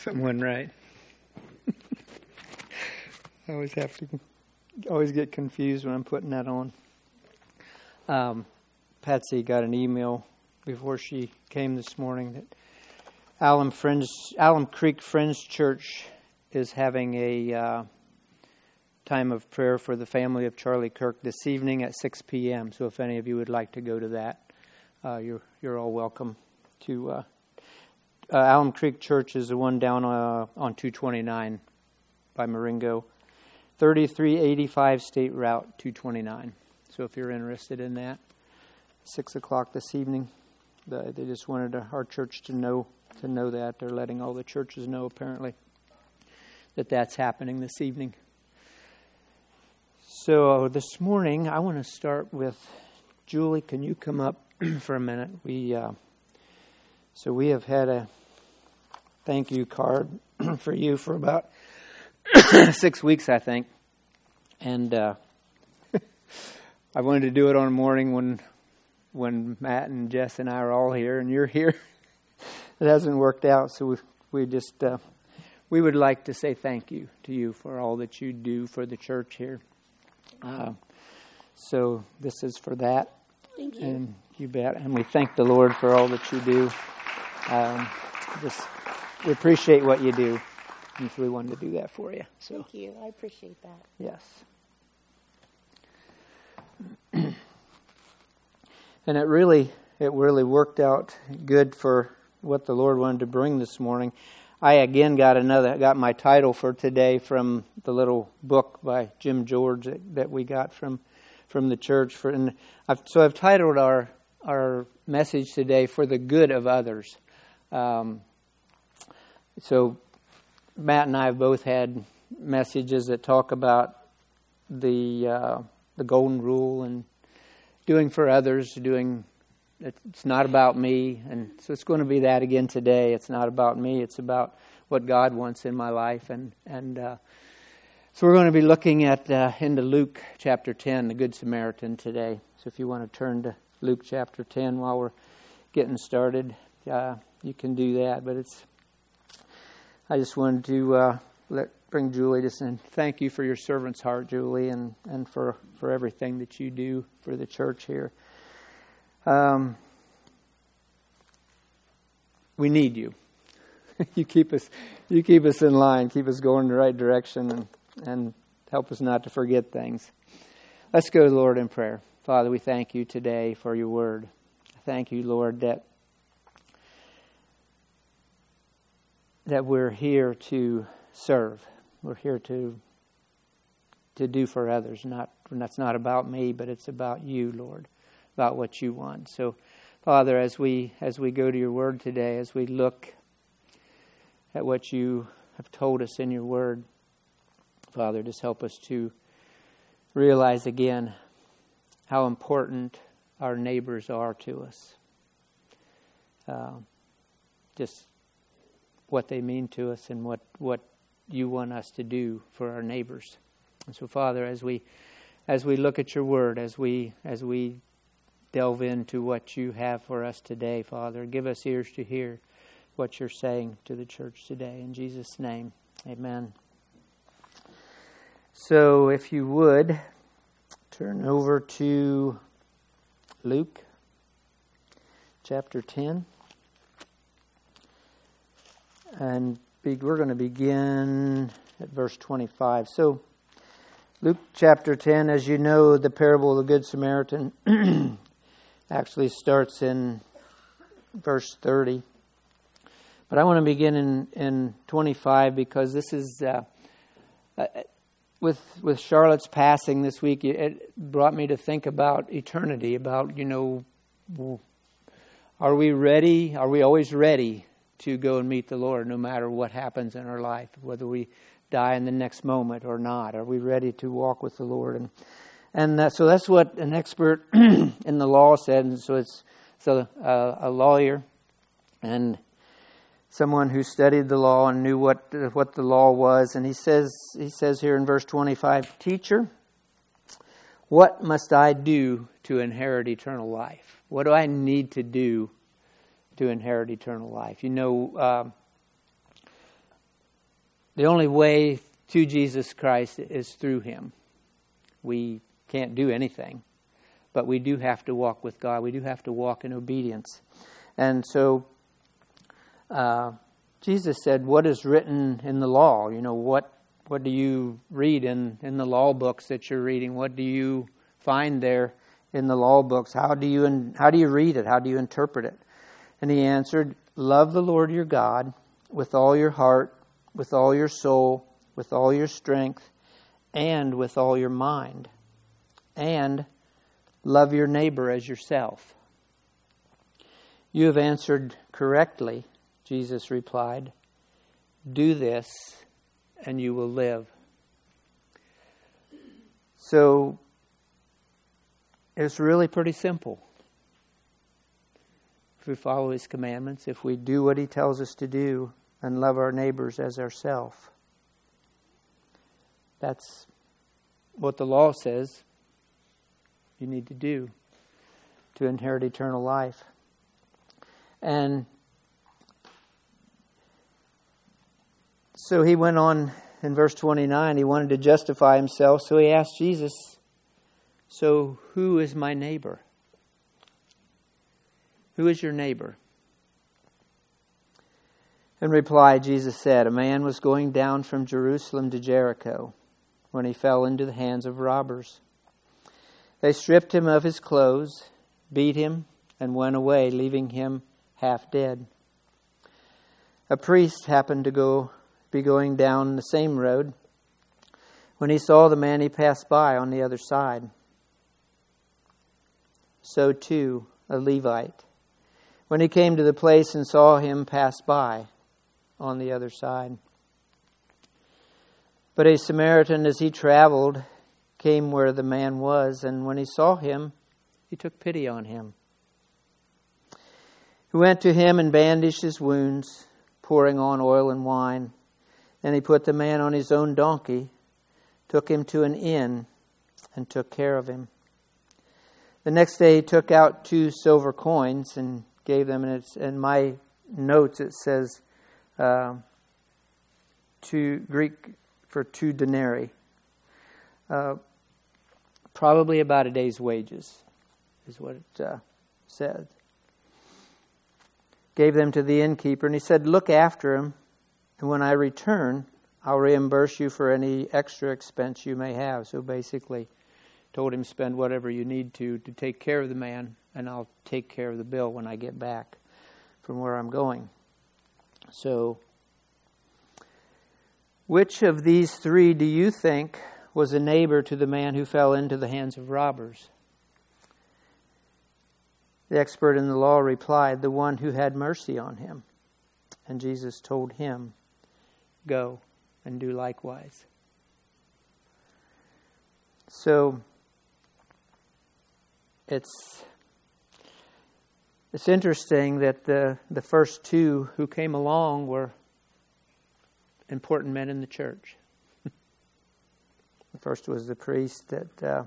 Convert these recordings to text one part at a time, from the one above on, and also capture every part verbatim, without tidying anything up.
Someone right. I always have to, always get confused when I'm putting that on. Um, Patsy got an email before she came this morning that Alum Friends, Alum Creek Friends Church is having a uh, time of prayer for the family of Charlie Kirk this evening at six p.m. So if any of you would like to go to that, uh, you're you're all welcome to. Uh, uh, Alum Creek Church is the one down uh, on two twenty-nine by Marengo, thirty-three eighty-five State Route two twenty-nine. So if you're interested in that, six o'clock this evening. The, they just wanted our church to know to know that. They're letting all the churches know, apparently, that that's happening this evening. So this morning, I want to start with Julie. Can you come up for a minute? We uh, so we have had a thank you card for you for about six weeks, I think, and uh, I wanted to do it on a morning when. when Matt and Jess and I are all here and you're here. It hasn't worked out, so we, we just, uh, we would like to say thank you to you for all that you do for the church here. Uh, so this is for that. Thank you. And you bet. And we thank the Lord for all that you do. Um, just, we appreciate what you do. And so we wanted to do that for you. So. Thank you. I appreciate that. Yes. And it really, it really worked out good for what the Lord wanted to bring this morning. I again got another, got my title for today from the little book by Jim George that, that we got from, from the church. For, and I've, so I've titled our our message today, "For the Good of Others." Um, so Matt and I have both had messages that talk about the uh, the golden rule and doing for others, doing, it's not about me. And so it's going to be that again today. It's not about me. It's about what God wants in my life. And, and uh, so we're going to be looking at uh, into Luke chapter ten, the Good Samaritan today. So if you want to turn to Luke chapter ten while we're getting started, uh, you can do that. But it's, I just wanted to uh, let bring Julie to and thank you for your servant's heart, Julie, and, and for, for everything that you do for the church here. Um, we need you. you keep us you keep us in line, keep us going in the right direction, and, and help us not to forget things. Let's go to the Lord in prayer. Father, we thank you today for your word. Thank you, Lord, that that we're here to serve. We're here to to do for others. Not that's not about me, but it's about you, Lord, about what you want. So, Father, as we as we go to your word today, as we look at what you have told us in your word, Father, just help us to realize again how important our neighbors are to us. Uh, just what they mean to us and what what. you want us to do for our neighbors. And so, Father, as we as we look at your word, as we as we delve into what you have for us today, Father, give us ears to hear what you're saying to the church today. In Jesus' name, amen. So if you would, turn over to Luke chapter ten. And we're going to begin at verse twenty-five. So, Luke chapter ten, as you know, the parable of the Good Samaritan actually starts in verse thirty. But I want to begin in, in twenty-five because this is, uh, uh, with with Charlotte's passing this week, it brought me to think about eternity, about, you know, are we ready? Are we always ready to go and meet the Lord no matter what happens in our life, whether we die in the next moment or not? Are we ready to walk with the Lord? And and uh, so that's what an expert in the law said. And so it's so uh, a lawyer and someone who studied the law and knew what what the law was. And he says he says here in verse twenty-five, "Teacher, what must I do to inherit eternal life?" What do I need to do to inherit eternal life? You know, uh, the only way to Jesus Christ is through Him. We can't do anything, but we do have to walk with God. We do have to walk in obedience. And so uh, Jesus said, what is written in the law? You know, what what do you read in, in the law books that you're reading? What do you find there in the law books? How do you how do you read it? How do you interpret it? And He answered, love the Lord your God with all your heart, with all your soul, with all your strength, and with all your mind. And love your neighbor as yourself. You have answered correctly, Jesus replied. Do this and you will live. So it's really pretty simple. If we follow His commandments, if we do what He tells us to do and love our neighbors as ourselves. That's what the law says you need to do to inherit eternal life. And so he went on in verse twenty-nine. He wanted to justify himself, so he asked Jesus, so who is my neighbor? Who is your neighbor? In reply, Jesus said, a man was going down from Jerusalem to Jericho when he fell into the hands of robbers. They stripped him of his clothes, beat him, and went away, leaving him half dead. A priest happened to go be going down the same road. When he saw the man, he passed by on the other side. So too, a Levite, when he came to the place and saw him, passed by on the other side. But a Samaritan, as he traveled, came where the man was, and when he saw him, he took pity on him. He went to him and bandaged his wounds, pouring on oil and wine. Then he put the man on his own donkey, took him to an inn, and took care of him. The next day he took out two silver coins and gave them, and it's in my notes it says uh, two Greek for two denarii. Uh, probably about a day's wages is what it uh, said. Gave them to the innkeeper, and he said, look after him, and when I return, I'll reimburse you for any extra expense you may have. So basically, told him spend whatever you need to to take care of the man, and I'll take care of the bill when I get back from where I'm going. So, which of these three do you think was a neighbor to the man who fell into the hands of robbers? The expert in the law replied, the one who had mercy on him. And Jesus told him, go and do likewise. So, it's it's interesting that the, the first two who came along were important men in the church. The first was the priest that uh,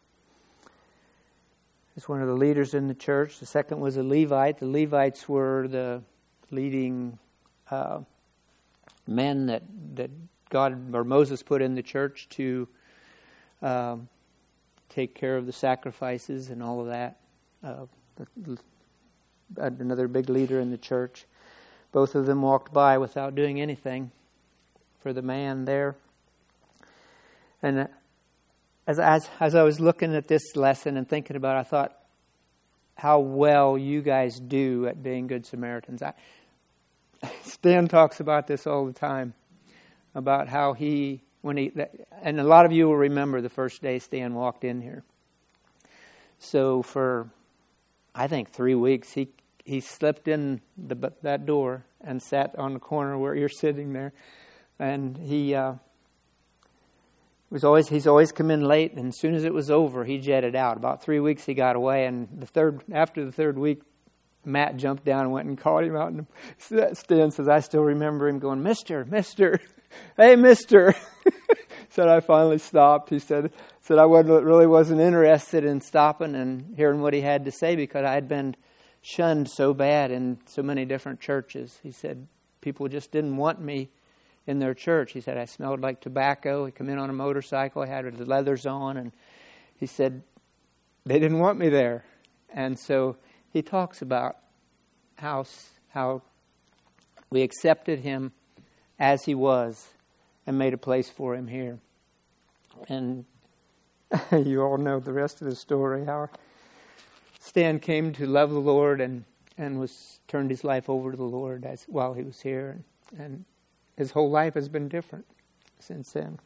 is one of the leaders in the church. The second was a Levite. The Levites were the leading uh, men that that God or Moses put in the church to um, take care of the sacrifices and all of that. Uh, another big leader in the church. Both of them walked by without doing anything for the man there. And as, as as I was looking at this lesson and thinking about it, I thought how well you guys do at being good Samaritans. I, Stan talks about this all the time, about how he, when he, and a lot of you will remember the first day Stan walked in here. So for, I think, three weeks, he he slipped in the, that door and sat on the corner where you're sitting there, and he uh, was always he's always come in late. And as soon as it was over, he jetted out. About three weeks, he got away, and the third after the third week, Matt jumped down and went and caught him out. And Stan says, I still remember him going, Mister, Mister, hey, Mister. Said I finally stopped. He said, said I wasn't, really wasn't interested in stopping and hearing what he had to say because I had been shunned so bad in so many different churches. He said people just didn't want me in their church. He said, I smelled like tobacco. He'd come in on a motorcycle. He had his leathers on. And he said, they didn't want me there. And so he talks about how, how we accepted him as he was and made a place for him here. And you all know the rest of the story, how Stan came to love the Lord and, and was turned his life over to the Lord as while he was here. And, and his whole life has been different since then.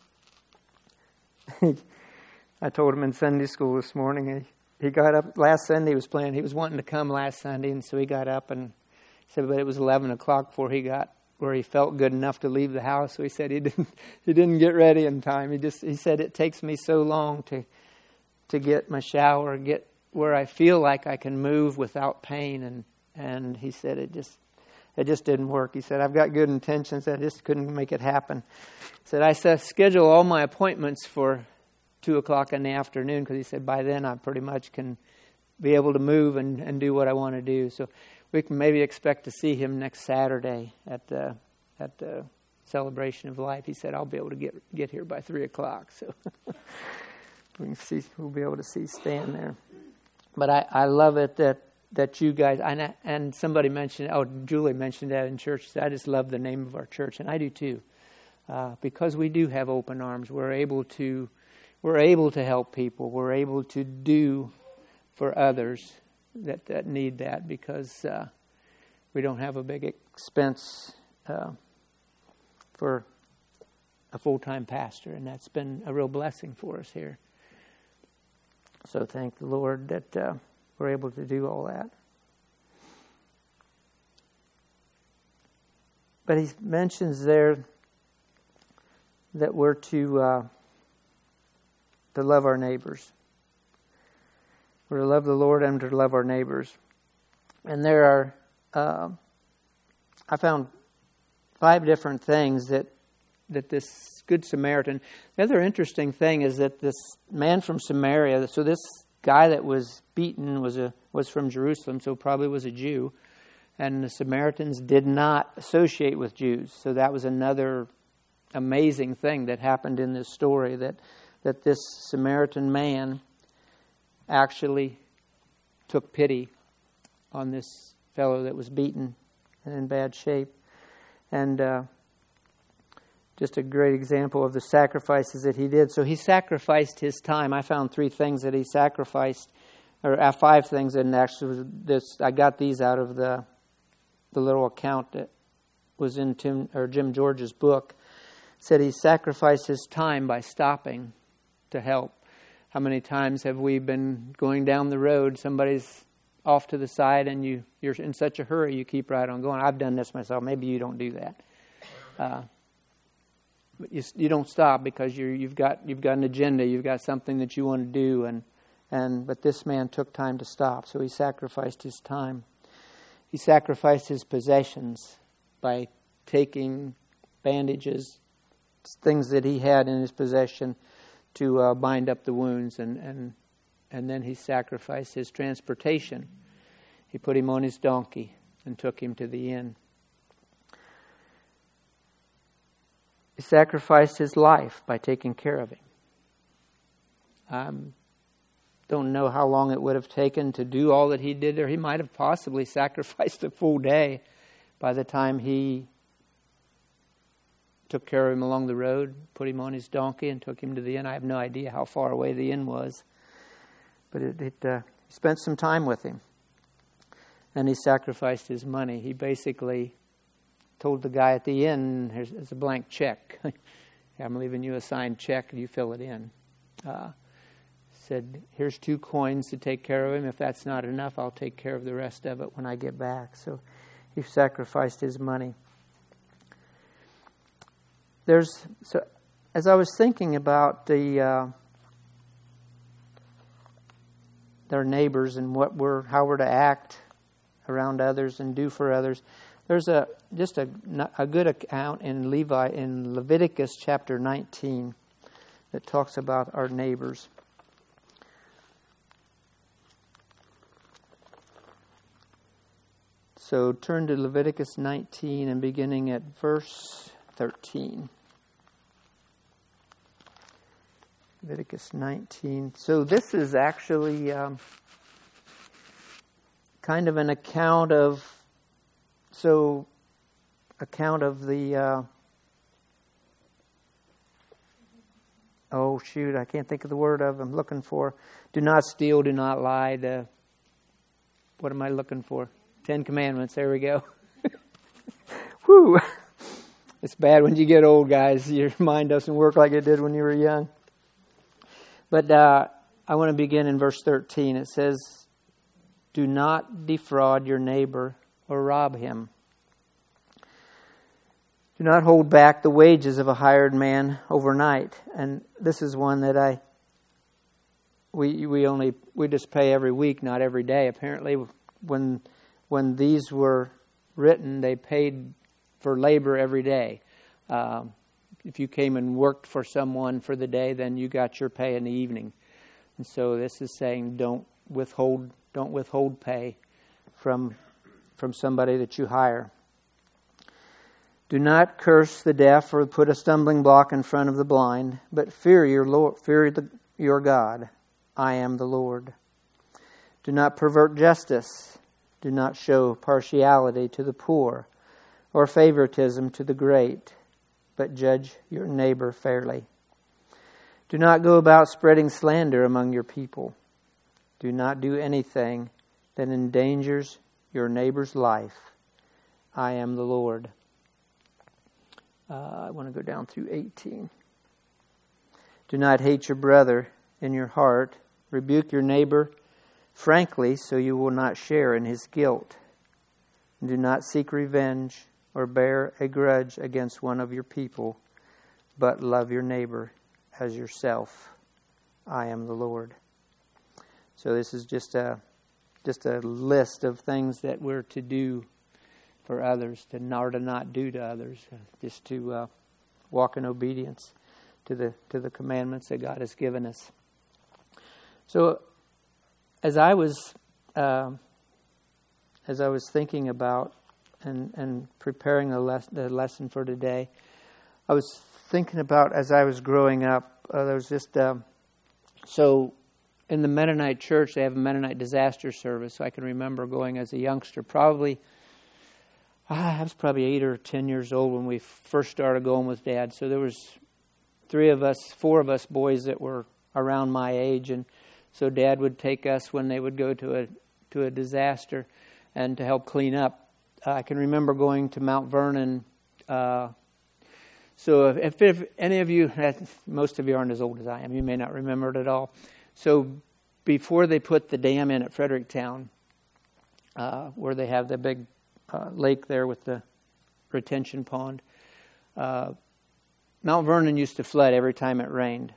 I told him in Sunday school this morning, he, he got up, last Sunday he was playing, he was wanting to come last Sunday, and so he got up and said, but it was eleven o'clock before he got where he felt good enough to leave the house. So he said he didn't he didn't get ready in time. He just he said it takes me so long to to get my shower, get where I feel like I can move without pain, and and he said it just it just didn't work. He said, I've got good intentions, I just couldn't make it happen. He said, I said, schedule all my appointments for two o'clock in the afternoon, because he said by then I pretty much can be able to move and, and do what I want to do. So we can maybe expect to see him next Saturday at the at the Celebration of Life. He said, I'll be able to get get here by three o'clock. So we can see we'll be able to see Stan there. But I, I love it that, that you guys and and somebody mentioned oh Julie mentioned that in church. She said, I just love the name of our church, and I do too, uh, because we do have open arms. We're able to we're able to help people. We're able to do for others that, that need that, because uh, we don't have a big expense uh, for a full-time pastor, and that's been a real blessing for us here. So thank the Lord that uh, we're able to do all that. But he mentions there that we're to uh, to love our neighbors. We're to love the Lord and to love our neighbors. And there are, uh, I found five different things that that this Good Samaritan. The other interesting thing is that this man from Samaria, so this guy that was beaten was a was from Jerusalem, so probably was a Jew. And the Samaritans did not associate with Jews. So that was another amazing thing that happened in this story, that that this Samaritan man actually took pity on this fellow that was beaten and in bad shape. And uh, just a great example of the sacrifices that he did. So he sacrificed his time. I found three things that he sacrificed, or uh, five things, and actually this I got these out of the the little account that was in Tim or Jim George's book. It said he sacrificed his time by stopping to help. How many times have we been going down the road, somebody's off to the side, and you, you're in such a hurry, you keep right on going. I've done this myself. Maybe you don't do that. Uh, but you, you don't stop because you're, you've got you've got an agenda. You've got something that you want to do. And, and but this man took time to stop, so he sacrificed his time. He sacrificed his possessions by taking bandages, things that he had in his possession, to uh, bind up the wounds, and, and and then he sacrificed his transportation. He put him on his donkey and took him to the inn. He sacrificed his life by taking care of him. I don't know how long it would have taken to do all that he did there. He might have possibly sacrificed a full day by the time he took care of him along the road, put him on his donkey, and took him to the inn. I have no idea how far away the inn was, but it, it uh, spent some time with him. And he sacrificed his money. He basically told the guy at the inn, here's, here's a blank check. I'm leaving you a signed check, you fill it in. Uh, said, here's two coins to take care of him. If that's not enough, I'll take care of the rest of it when I get back. So he sacrificed his money. There's so as I was thinking about the uh, their neighbors and what we're how we're to act around others and do for others. There's a just a a good account in Levi in Leviticus chapter nineteen that talks about our neighbors. So turn to Leviticus nineteen and beginning at verse thirteen. Leviticus nineteen. So this is actually um, kind of an account of, so account of the, uh, oh shoot, I can't think of the word of I'm looking for. Do not steal, do not lie. The, what am I looking for? Ten Commandments. There we go. Whew. It's bad when you get old, guys. Your mind doesn't work like it did when you were young. But uh, I want to begin in verse thirteen. It says, do not defraud your neighbor or rob him. Do not hold back the wages of a hired man overnight. And this is one that I, we we only, we just pay every week, not every day. Apparently, when when these were written, they paid for labor every day. Um, if you came and worked for someone for the day, then you got your pay in the evening. And so this is saying don't withhold don't withhold pay from from somebody that you hire. Do not curse the deaf or put a stumbling block in front of the blind, but fear your Lord, fear the, your God. I am the Lord. Do not pervert justice. Do not show partiality to the poor or favoritism to the great, but judge your neighbor fairly. Do not go about spreading slander among your people. Do not do anything that endangers your neighbor's life. I am the Lord. Uh, I want to go down through eighteen. Do not hate your brother in your heart. Rebuke your neighbor frankly, so you will not share in his guilt. Do not seek revenge or bear a grudge against one of your people, but love your neighbor as yourself. I am the Lord. So this is just a just a list of things that we're to do for others, to or to not do to others, just to uh, walk in obedience to the to the commandments that God has given us. So, as I was uh, as I was thinking about and and preparing the, les- the lesson for today, I was thinking about as I was growing up. Uh, there was just uh, so in the Mennonite church they have a Mennonite disaster service. So I can remember going as a youngster, probably. I was probably eight or ten years old when we first started going with Dad. So there was three of us, four of us boys that were around my age, and so Dad would take us when they would go to a to a disaster and to help clean up. Uh, I can remember going to Mount Vernon. Uh, so if, if any of you, most of you aren't as old as I am, you may not remember it at all. So before they put the dam in at Fredericktown, uh, where they have the big Uh, lake there with the retention pond. Uh, Mount Vernon used to flood every time it rained.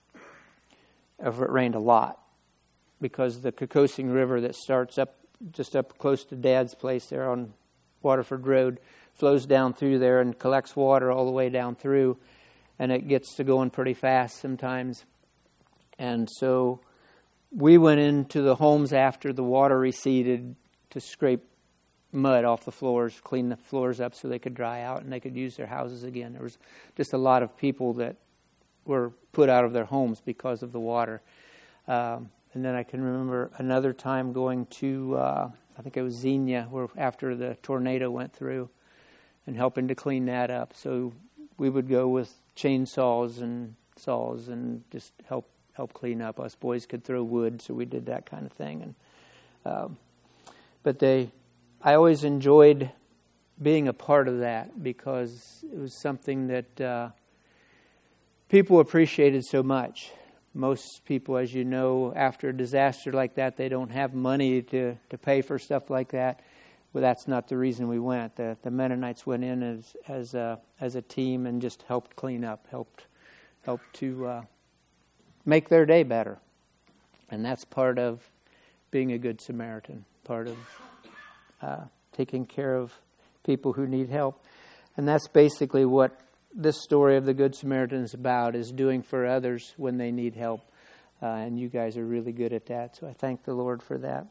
If it rained a lot. Because the Kokosing River that starts up just up close to Dad's place there on Waterford Road flows down through there and collects water all the way down through. And it gets to going pretty fast sometimes. And so we went into the homes after the water receded to scrape mud off the floors, clean the floors up so they could dry out and they could use their houses again. There was just a lot of people that were put out of their homes because of the water. Um, and then I can remember another time going to, uh, I think it was Xenia, where after the tornado went through, and helping to clean that up. So we would go with chainsaws and saws and just help help clean up. Us boys could throw wood, so we did that kind of thing. And um, but they. I always enjoyed being a part of that because it was something that uh, people appreciated so much. Most people, as you know, after a disaster like that, they don't have money to, to pay for stuff like that. Well, that's not the reason we went. The, the Mennonites went in as as a as a team and just helped clean up, helped helped to uh, make their day better, and that's part of being a good Samaritan. Part of Uh, taking care of people who need help. And that's basically what this story of the Good Samaritan is about, is doing for others when they need help. Uh, and you guys are really good at that. So I thank the Lord for that.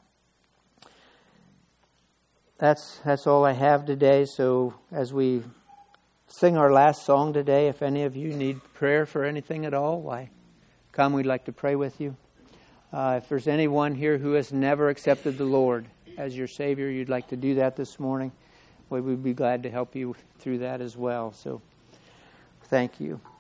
That's that's all I have today. So as we sing our last song today. If any of you need prayer for anything at all, why, come, we'd like to pray with you. Uh, if there's anyone here who has never accepted the Lord as your Savior, you'd like to do that this morning, we would be glad to help you through that as well. So, thank you.